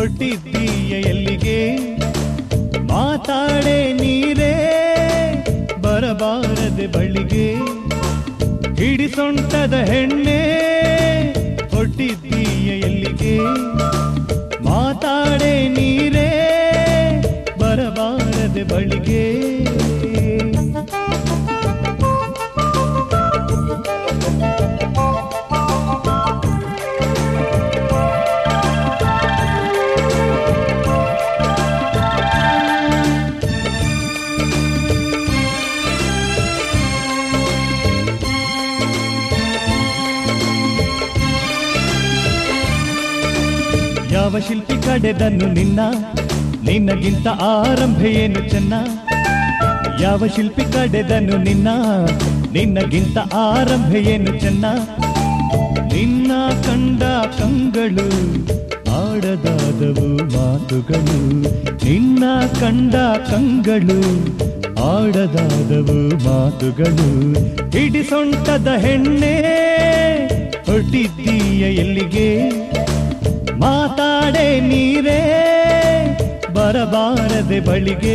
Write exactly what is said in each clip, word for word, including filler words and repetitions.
ಹೊಟ್ಟಿದ್ದೀಯ ಎಲ್ಲಿಗೆ ಮಾತಾಡೆ ನೀರೇ ಬರಬಾರದೆ ಬಳಿಗೆ ಹಿಡಿಸೊಂಟದ ಹೆಣ್ಣೆ ಹೊಟ್ಟಿದ್ದೀಯ ಎಲ್ಲಿಗೆ ಮಾತಾಡೆ ನೀರೇ ಬರಬಾರದೆ ಬಳಿಗೆ ಯಾವ ಶಿಲ್ಪಿ ಕಡೆದನ್ನು ನಿನ್ನ ನಿನ್ನಗಿಂತ ಆರಂಭ ಏನು ಚೆನ್ನ ಯಾವ ಶಿಲ್ಪಿ ಕಡೆದನ್ನು ನಿನ್ನ ನಿನ್ನಗಿಂತ ಆರಂಭ ಏನು ಚೆನ್ನ ನಿನ್ನ ಕಂಡ ಕಂಗಳು ಆಡದಾದವು ಮಾತುಗಳು ನಿನ್ನ ಕಂಡ ಕಂಗಳು ಆಡದಾದವು ಮಾತುಗಳು ಹಿಡಿಸೊಂಟದ ಹೆಣ್ಣೆ ಹೊಟ್ಟಿದ್ದೀಯ ಎಲ್ಲಿಗೆ ಮಾತಾಡೆ ನೀರೇ ಬರಬಾರದೆ ಬಳಿಗೆ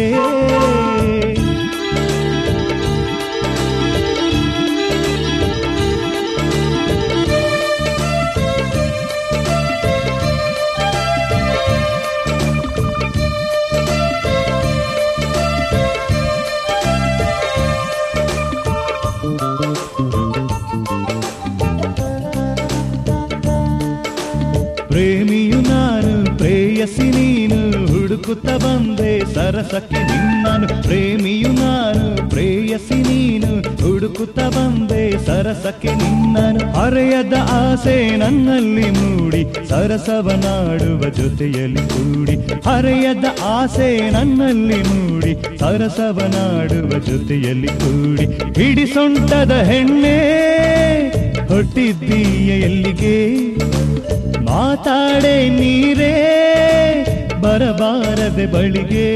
ಪ್ರೇಮಿಯು ನಾನು ಪ್ರೇಯಸಿ ನೀನು ಹುಡುಕುತ್ತ ಬಂದೆ ಸರಸಕ್ಕೆ ನಿನ್ನನು ಪ್ರೇಮಿಯು ನಾನು ಪ್ರೇಯಸಿ ನೀನು ಹುಡುಕುತ್ತ ಬಂದೆ ಸರಸಕ್ಕೆ ನಿನ್ನನು ಹರೆಯದ ಆಸೆ ನನ್ನಲ್ಲಿ ಮೂಡಿ ಸರಸವನಾಡುವ ಜೊತೆಯಲ್ಲಿ ಕೂಡಿ ಹರೆಯದ ಆಸೆ ನನ್ನಲ್ಲಿ ಮೂಡಿ ಸರಸವನಾಡುವ ಜೊತೆಯಲ್ಲಿ ಕೂಡಿ ಹಿಡಿಸೊಂಟದ ಹೆಣ್ಣೆ ಹೊಟ್ಟಿದ್ದೀಯ ಎಲ್ಲಿಗೆ ಮಾತಾಡೆ ನೀರೇ ಬರಬಾರದೆ ಬಳಿಗೆ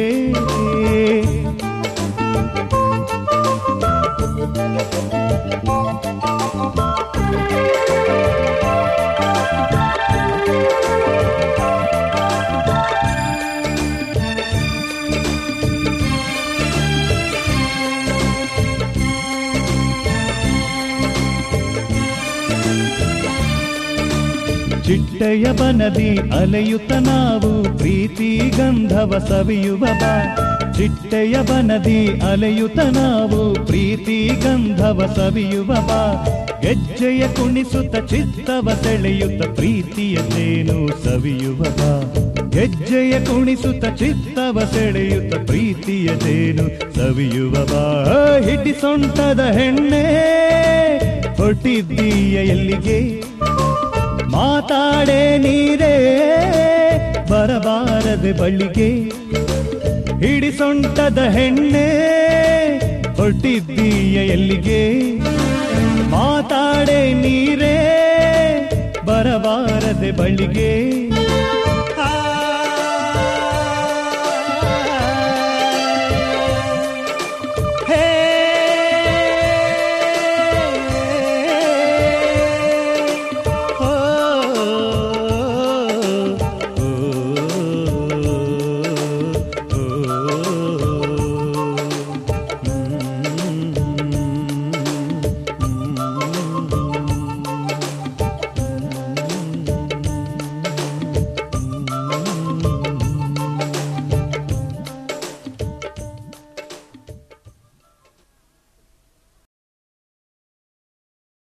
ಚಿಟ್ಟೆಯ ಬನದಿ ಅಲೆಯುತ್ತ ನಾವು ಪ್ರೀತಿ ಗಂಧವ ಸವಿಯುವ ಬಾ ಚಿಟ್ಟೆಯ ಬನದಿ ಅಲೆಯುತ್ತ ನಾವು ಪ್ರೀತಿ ಗಂಧವ ಸವಿಯುವ ಬಾ ಗೆಜ್ಜೆಯ ಕುಣಿಸುತ್ತ ಚಿತ್ತವ ಸೆಳೆಯುತ್ತ ಪ್ರೀತಿಯ ಜೇನು ಸವಿಯುವ ಬಾ ಗೆಜ್ಜೆಯ ಕುಣಿಸುತ್ತ ಚಿತ್ತವ ಸೆಳೆಯುತ್ತ ಪ್ರೀತಿಯ ಜೇನು ಸವಿಯುವ ಬಾ ಹಿಡಿಸೊಂಟದ ಹೆಣ್ಣೆ ಹೊಟ್ಟಿದ್ದೀಯ ಎಲ್ಲಿಗೆ ಮಾತಾಡೆ ನೀರೇ ಬರಬಾರದೆ ಬಳಿಗೆ ಹಿಡಿಸೊಂಟದ ಹೆಣ್ಣೆ ಹೊಟ್ಟಿದ್ದೀಯ ಎಲ್ಲಿಗೆ ಮಾತಾಡೆ ನೀರೇ ಬರಬಾರದೆ ಬಳಿಗೆ